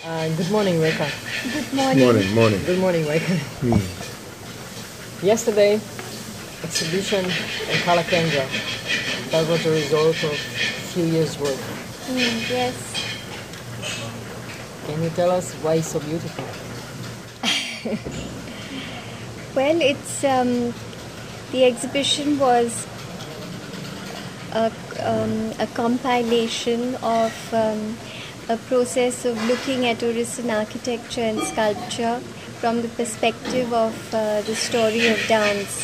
Good morning, Rekha. Good morning. Morning. Good morning, Rekha. Yesterday, exhibition in Kalakendra. That was a result of a few years' work. Yes. Can you tell us why it's so beautiful? Well, it's the exhibition was a compilation of a process of looking at Orissan architecture and sculpture from the perspective of the story of dance.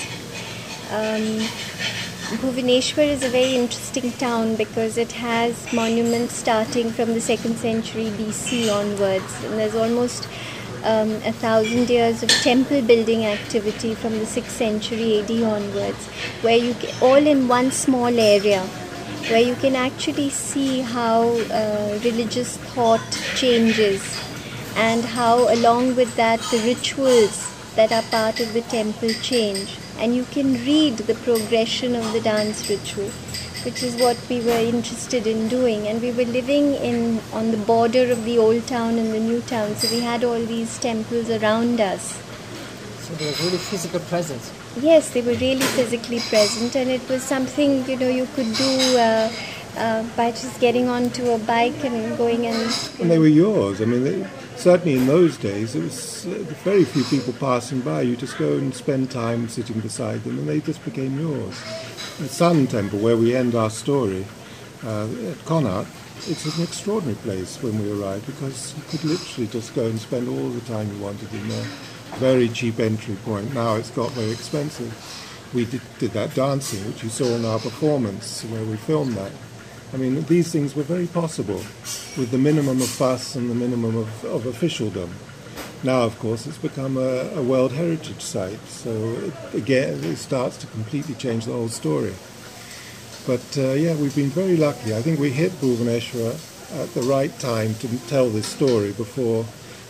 Bhubaneswar is a very interesting town because it has monuments starting from the 2nd century BC onwards, and there's almost 1,000 years of temple building activity from the 6th century AD onwards, where you all in one small area, where you can actually see how religious thought changes and how along with that the rituals that are part of the temple change, and you can read the progression of the dance ritual, which is what we were interested in doing. And we were living on the border of the old town and the new town, so we had all these temples around us. So there was really physical presence. Yes, they were really physically present, and it was something you could do by just getting onto a bike and going and they were yours. I mean, certainly in those days, it was very few people passing by. You just go and spend time sitting beside them, and they just became yours. The Sun Temple, where we end our story, at Connaught, it's an extraordinary place when we arrived because you could literally just go and spend all the time you wanted in there. Very cheap entry point. Now it's got very expensive. We did that dancing, which you saw in our performance where we filmed that. I mean, these things were very possible with the minimum of fuss and the minimum of officialdom. Now, of course, it's become a World Heritage Site, so it starts to completely change the whole story. But we've been very lucky. I think we hit Bhubaneswar at the right time to tell this story before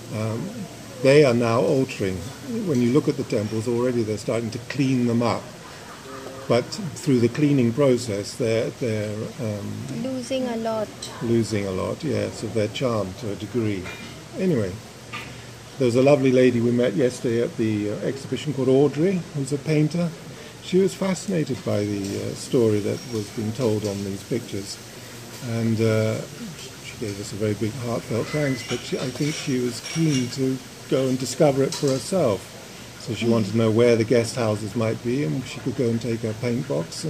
they are now altering. When you look at the temples, already they're starting to clean them up. But through the cleaning process, they're losing a lot. Losing a lot, yes, of their charm to a degree. Anyway, there was a lovely lady we met yesterday at the exhibition called Audrey, who's a painter. She was fascinated by the story that was being told on these pictures. And she gave us a very big heartfelt thanks, but I think she was keen to go and discover it for herself. So she wanted to know where the guest houses might be, and she could go and take her paint box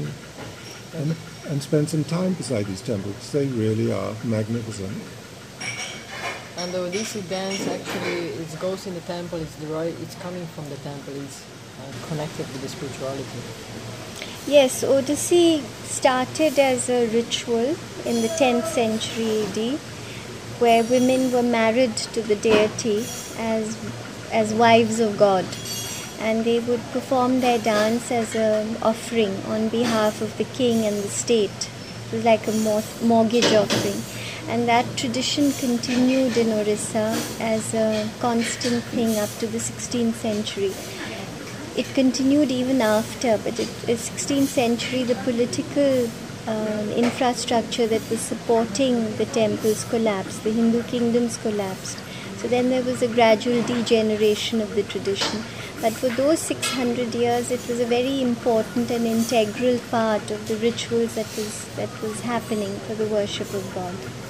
and spend some time beside these temples. They really are magnificent. And the Odissi dance actually, it goes in the temple, it's coming from the temple, it's connected with the spirituality. Yes, Odissi started as a ritual in the 10th century AD, where women were married to the deity as wives of God. And they would perform their dance as an offering on behalf of the king and the state. It was like a mortgage offering. And that tradition continued in Orissa as a constant thing up to the 16th century. It continued even after, but in the 16th century, the political infrastructure that was supporting the temples collapsed, the Hindu kingdoms collapsed. So then there was a gradual degeneration of the tradition. But for those 600 years, it was a very important and integral part of the rituals that was happening for the worship of God.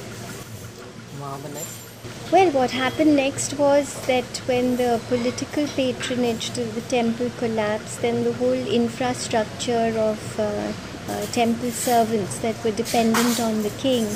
What happened next? Well, what happened next was that when the political patronage to the temple collapsed, then the whole infrastructure of temple servants that were dependent on the king,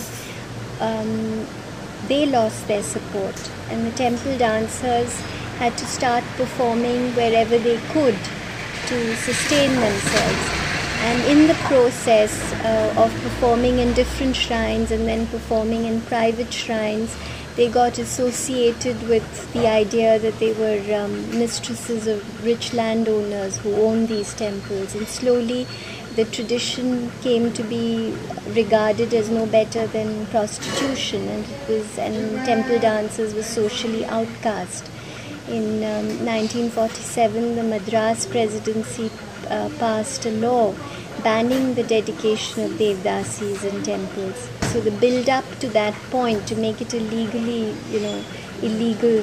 they lost their support, and the temple dancers had to start performing wherever they could to sustain themselves. And in the process of performing in different shrines and then performing in private shrines, they got associated with the idea that they were mistresses of rich landowners who owned these temples. And slowly the tradition came to be regarded as no better than prostitution, and temple dancers were socially outcast. In 1947, the Madras Presidency passed a law banning the dedication of Devdasis in temples. So the build-up to that point, to make it a legally, illegal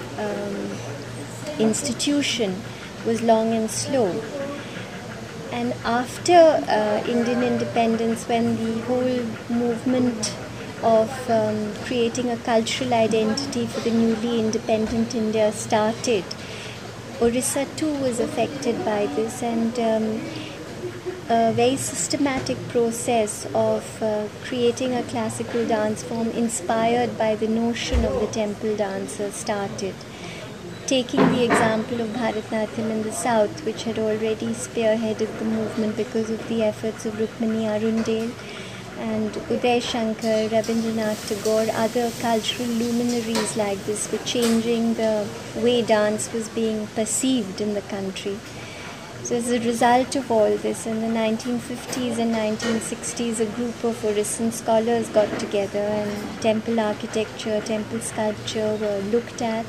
institution was long and slow. And after Indian independence, when the whole movement of creating a cultural identity for the newly independent India started, Orissa too was affected by this, and a very systematic process of creating a classical dance form inspired by the notion of the temple dancer started. Taking the example of Bharatanatyam in the south, which had already spearheaded the movement because of the efforts of Rukmini Arundel and Uday Shankar, Rabindranath Tagore, other cultural luminaries like this were changing the way dance was being perceived in the country. So as a result of all this, in the 1950s and 1960s, a group of Orissan scholars got together, and temple architecture, temple sculpture were looked at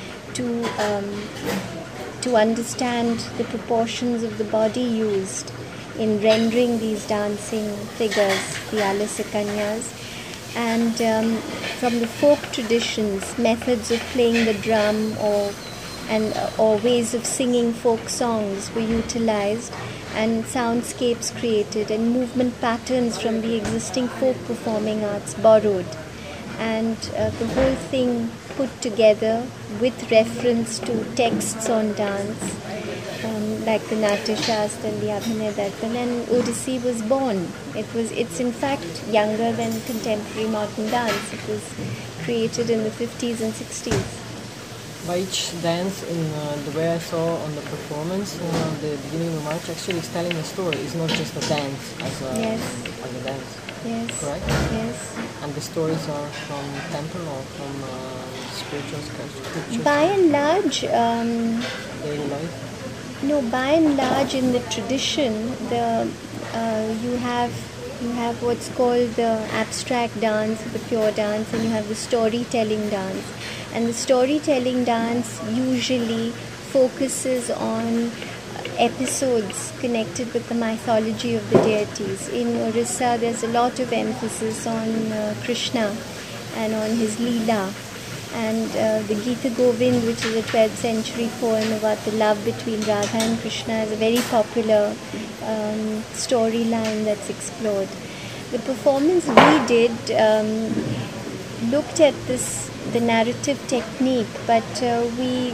to understand the proportions of the body used in rendering these dancing figures, the Alasakanyas. And from the folk traditions, methods of playing the drum or ways of singing folk songs were utilized, and soundscapes created, and movement patterns from the existing folk performing arts borrowed. And the whole thing put together with reference to texts on dance, like the Natya Shastra and the Abhinay Darpan, and Odissi was born. It's in fact younger than contemporary modern dance. It was created in the 50s and 60s. By each dance, in the way I saw on the performance at the beginning of March, actually it's telling a story. It's not just a dance as a dance. Yes. Correct? Yes. And the stories are from temple or from spiritual scriptures? By and large, daily life? No, by and large in the tradition, you have what's called the abstract dance, the pure dance, and you have the storytelling dance. And the storytelling dance usually focuses on episodes connected with the mythology of the deities. In Orissa, there's a lot of emphasis on Krishna and on his Leela. And the Gita Govind, which is a 12th century poem about the love between Radha and Krishna, is a very popular storyline that's explored. The performance we did looked at the narrative technique, but we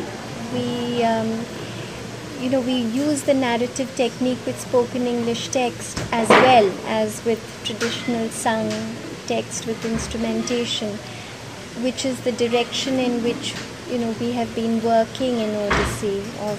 use the narrative technique with spoken English text as well as with traditional sung text with instrumentation, which is the direction in which we have been working in Odissi.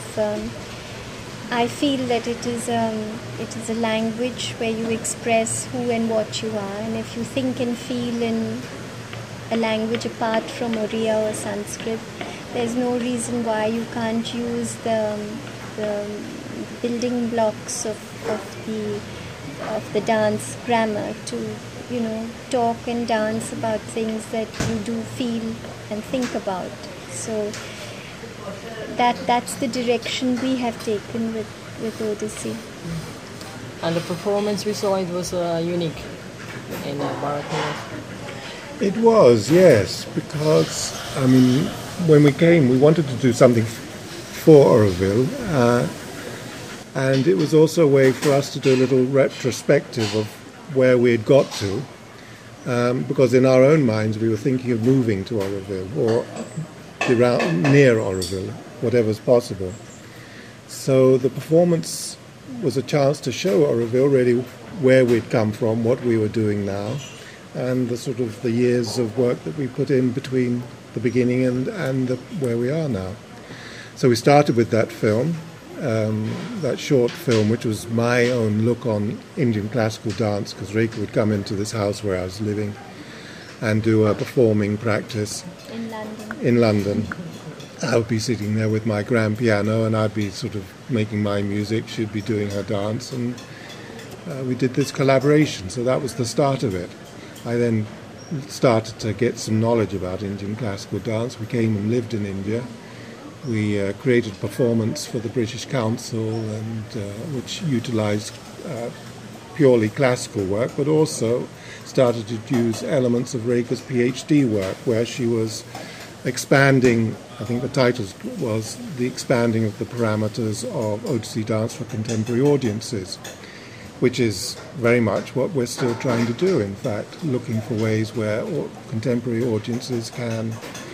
I feel that it is a language where you express who and what you are, and if you think and feel in a language apart from Oriya or Sanskrit, there's no reason why you can't use the building blocks of the dance grammar to talk and dance about things that you do feel and think about. So that's the direction we have taken with Odissi. And the performance we saw, it was unique in Bharatanatyam. It was, yes, because, when we came, we wanted to do something for Auroville, and it was also a way for us to do a little retrospective of where we had got to, because in our own minds we were thinking of moving to Auroville, or near Auroville, whatever's possible. So the performance was a chance to show Auroville really where we'd come from, what we were doing now, and the years of work that we put in between the beginning and where we are now. So we started with that film, that short film, which was my own look on Indian classical dance, because Rekha would come into this house where I was living and do a performing practice in London. I would be sitting there with my grand piano, and I'd be making my music, she'd be doing her dance, and we did this collaboration. So that was the start of it. I then started to get some knowledge about Indian classical dance. We came and lived in India. We created a performance for the British Council, and which utilised purely classical work, but also started to use elements of Rekha's PhD work, where she was expanding, I think the title was The Expanding of the Parameters of Odissi Dance for Contemporary Audiences, which is very much what we're still trying to do, in fact, looking for ways where contemporary audiences can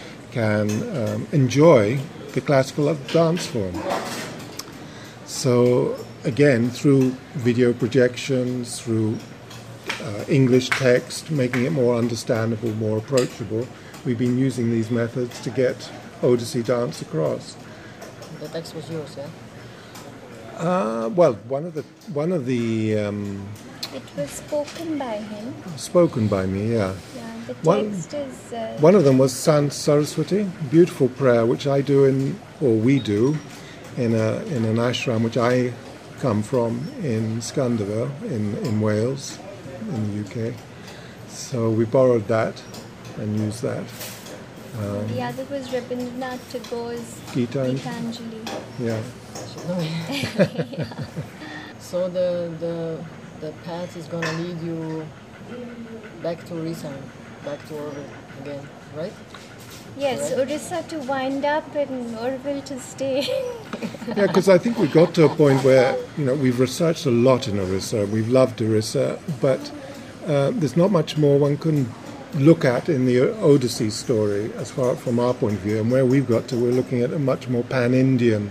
enjoy the classical dance form. So again, through video projections, through English text, making it more understandable, more approachable, we've been using these methods to get Odissi dance across. The text was yours, yeah? Well, one of the it was spoken by him. Spoken by me, yeah. Yeah, the text is. One of them was Sant Saraswati, beautiful prayer, which I do we do, in an ashram which I come from in Skanderville in Wales, in the UK. So we borrowed that and used that. The other was Rabindranath Tagore's Gitanjali. Yeah. So the path is going to lead you back to Orissa, back to Orville again, right? Yes, right? Orissa to wind up and Orville to stay. Yeah, because I think we got to a point where we've researched a lot in Orissa. We've loved Orissa, but there's not much more one can look at in the Odissi story as far from our point of view. And where we've got to, we're looking at a much more pan-Indian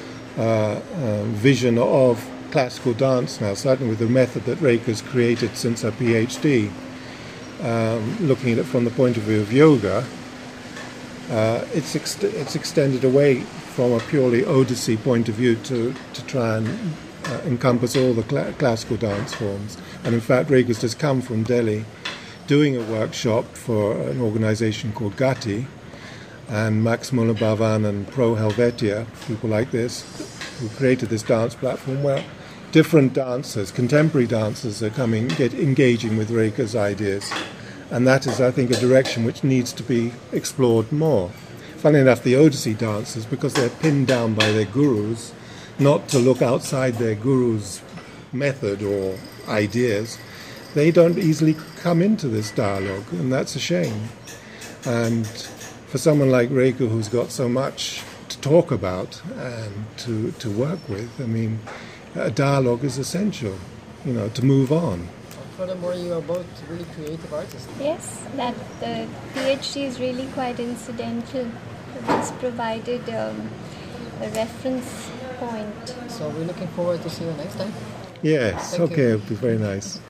vision of classical dance now, certainly with the method that Rekha's created since her PhD. Looking at it from the point of view of yoga, it's extended away from a purely Odissi point of view to try and encompass all the classical dance forms. And in fact, Rekha's just come from Delhi doing a workshop for an organization called Gati, and Max Muller-Bhavan and Pro Helvetia, people like this, who created this dance platform where different dancers, contemporary dancers, are engaging with Rekha's ideas. And that is, I think, a direction which needs to be explored more. Funnily enough, the Odissi dancers, because they're pinned down by their gurus, not to look outside their guru's method or ideas, they don't easily come into this dialogue, and that's a shame. And for someone like Rekha, who's got so much to talk about and to work with, I mean, a dialogue is essential, to move on. Furthermore, you are both really creative artists. Yes, that the PhD is really quite incidental. It just provided a reference point. So we're looking forward to see you next time. Yes, Thank okay, you. it'll be very nice.